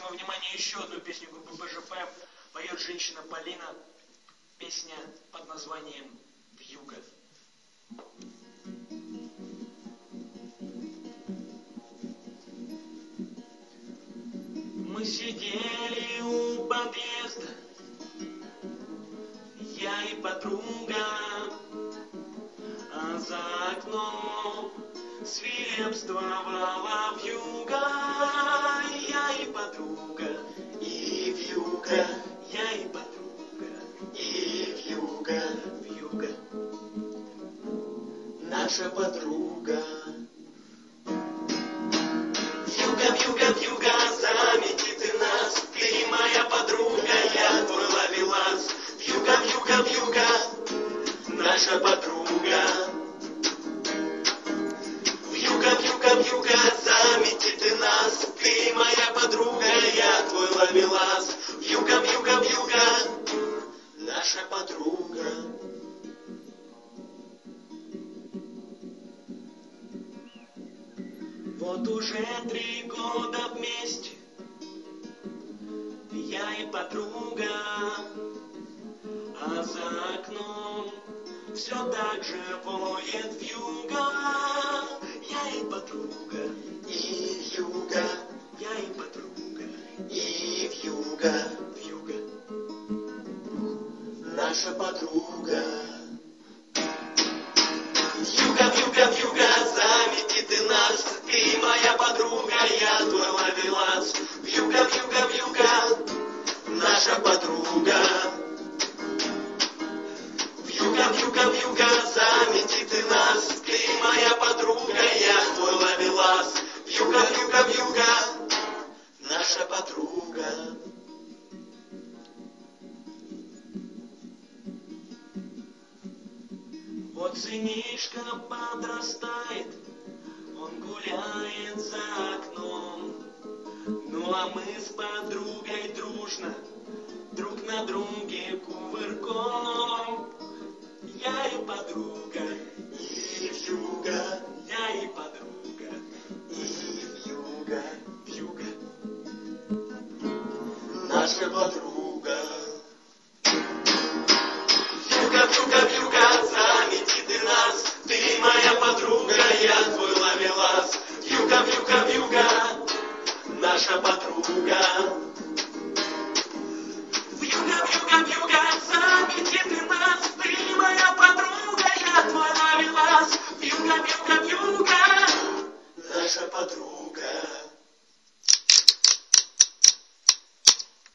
вашему вниманию еще одну песню группы БЖФ. Поет женщина Полина. Песня под названием «Вьюга». Мы сидели у подъезда, я и подруга, а за окном свирепствовала вьюга. Я и подруга, и вьюга, я и подруга, и вьюга, вьюга, наша подруга. Вьюга, вьюга, вьюга, замети ты нас, ты моя подруга, я твой ловелас. Вьюга, вьюга, вьюга, наша подруга. Вьюга, вьюга, вьюга, замети ты нас, ты моя подруга, я твой ловелас. Вьюга, вьюга, вьюга, наша подруга. Вот уже 3 года вместе, я и подруга, а за окном все так же воет вьюга. Я и подруга, и вьюга, я и подруга, и вьюга, вьюга, наша подруга. Вьюга, вьюга, вьюга, замети ты нас, ты моя подруга, я твой ловелас. Вьюга, вьюга, вьюга, наша подруга. Вьюга, вьюга, вьюга, замети ты нас, ты моя подруга, я твой ловелас. Вьюга, вьюга, вьюга, наша подруга. Вот сынишка подрастает, он гуляет за окном. Ну а мы с подругой дружно друг на друге кувырком. Я и подруга, и вьюга, я и подруга, и вьюга, вьюга, наша подруга. Вьюга, вьюга, вьюга, замети ты нас, ты моя подруга, я твой ловелас. Вьюга, вьюга, вьюга, наша подруга. Вьюга, вьюга, вьюга, замети ты нас, ты моя подруга, я твой ловелас. Вьюга, вьюга, вьюга,